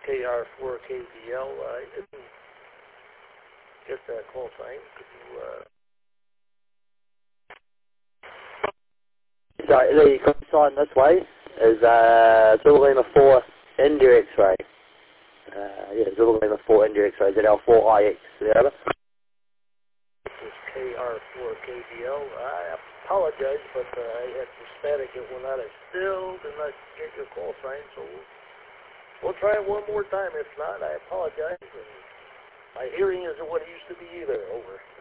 KR4KBL. I didn't get that call sign. Could you, Sorry, the call sign this way is Zulu Lima 4 India X-ray. Yeah, Zulu Lima 4 India X-ray, ZL4IX. Over. This is KR4KBL. I apologize, but I had some static that went out. I still did not get your call sign, so we'll try it one more time. If not, I apologize. And my hearing isn't what it used to be either. Over.